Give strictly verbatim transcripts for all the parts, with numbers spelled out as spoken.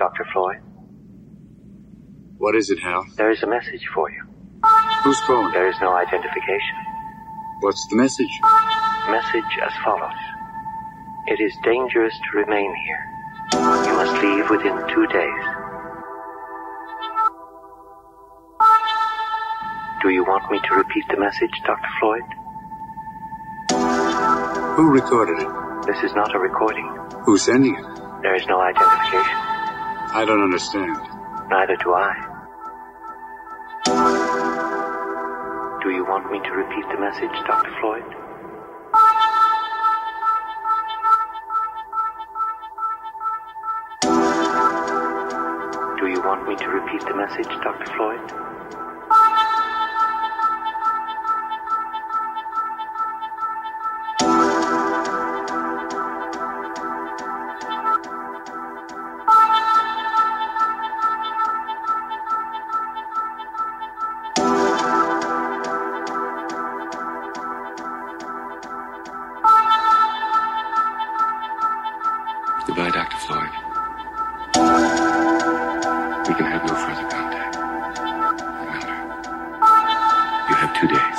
Doctor Floyd? What is it, Hal? There is a message for you. Who's calling? There is no identification. What's the message? Message as follows. It is dangerous to remain here. You must leave within two days. Do you want me to repeat the message, Doctor Floyd? Who recorded it? This is not a recording. Who's sending it? There is no identification. I don't understand. Neither do I. Do you want me to repeat the message, Doctor Floyd? Do you want me to repeat the message, Doctor Floyd? Goodbye, Doctor Floyd. We can have no further contact. Remember, you have two days.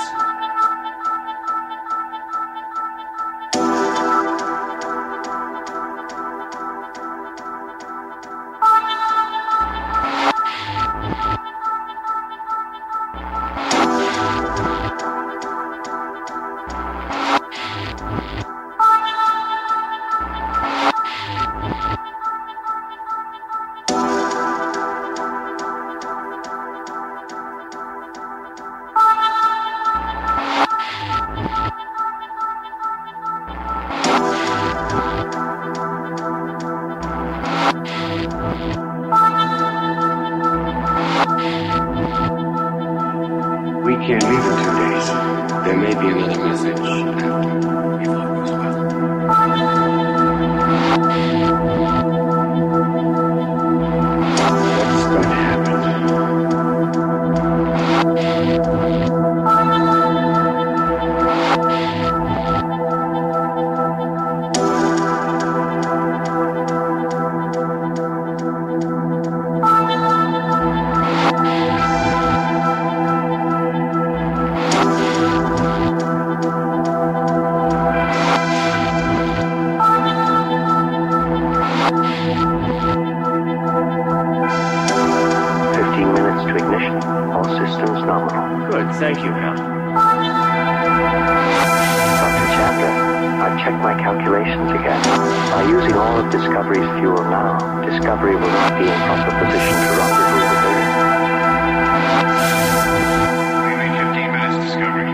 We can't leave in two days. There may be another message after, if all goes well. What's going to happen? Fifteen minutes to ignition. All systems nominal. Good, thank you, Hal. Doctor Chandler, I've checked my calculations again. By using all of Discovery's fuel now, Discovery will not be in proper position to rendezvous with Earth. Only fifteen minutes, Discovery.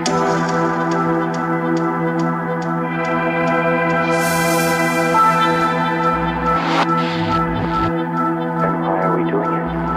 Then why are we doing it?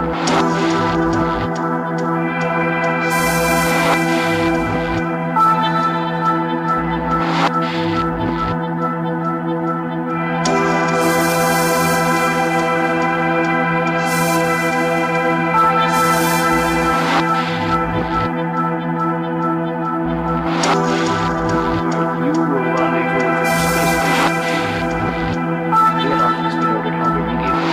You will rendezvous with the space station. The alarm has been ordered home immediately.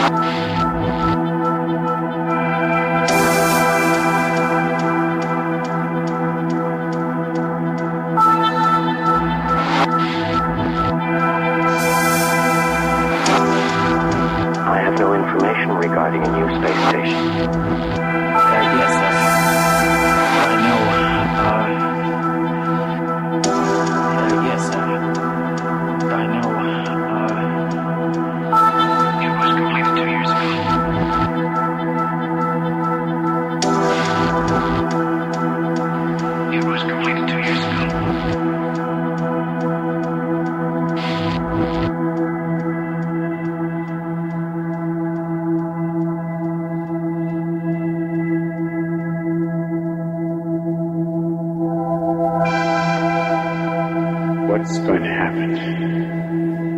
I have no information regarding a new space station. Uh, yes, uh, I know. Uh, uh, yes, uh, I know. Uh, It was completed two years ago. It was completed two years ago. What's going to happen?